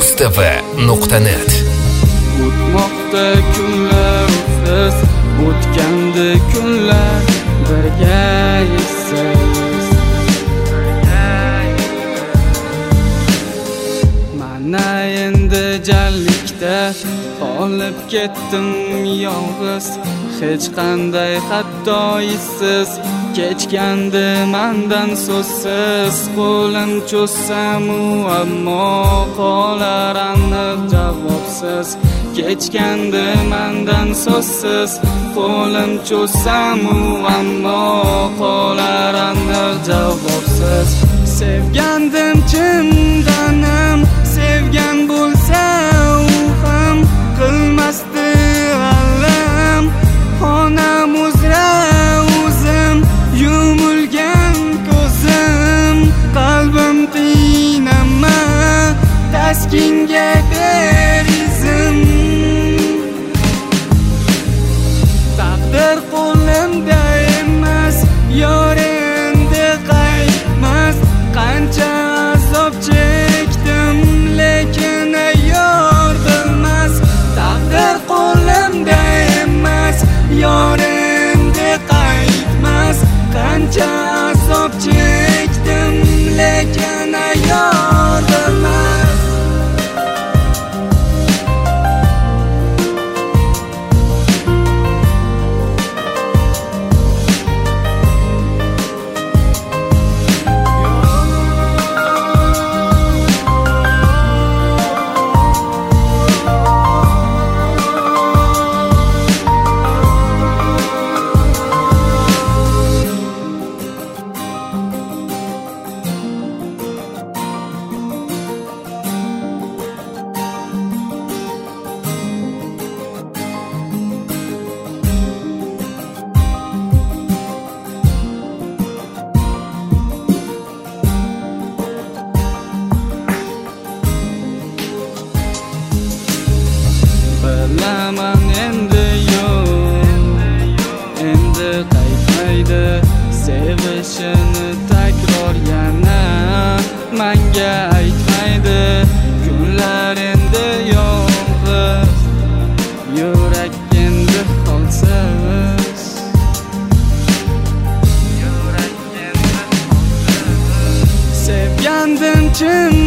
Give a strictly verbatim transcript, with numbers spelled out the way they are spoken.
mustv nuqta net. O'tmoqda kunlar siz, o'tgandi kunlar birgaysiz. Mana endi jallikda qolib ketdim yolg'iz, hech qanday xatoysiz. Kechgandi mandan so'zsiz, qo'lim cho'zsam ammo qolar aniq javobsiz. Kechgandi mandan so'zsiz, qo'lim cho'zsam ammo qolar aniq javobsiz. Sevgandim chindanim, sevgan bo'lsa u ham qilmasdi g'alam. Xonam uzra o'zim, yumilgan ko'zim, qalbim qiynama, taskinga ber izim. Taqdir qo'limda emas, yor endi qaytmas. Qancha azob chekdim, lekin yor bilmas. Taqdir qo'limda emas, yor endi qaytmas. Qancha azob chekdim, lekin yor bilmas. Bilaman endi yo'q, endi qaytmaydi. Sevishini takror yana menga aytmaydi. Kunlar endi yolg'iz, yurak endi holsiz. Yurak endi holsiz. Sevgandim chin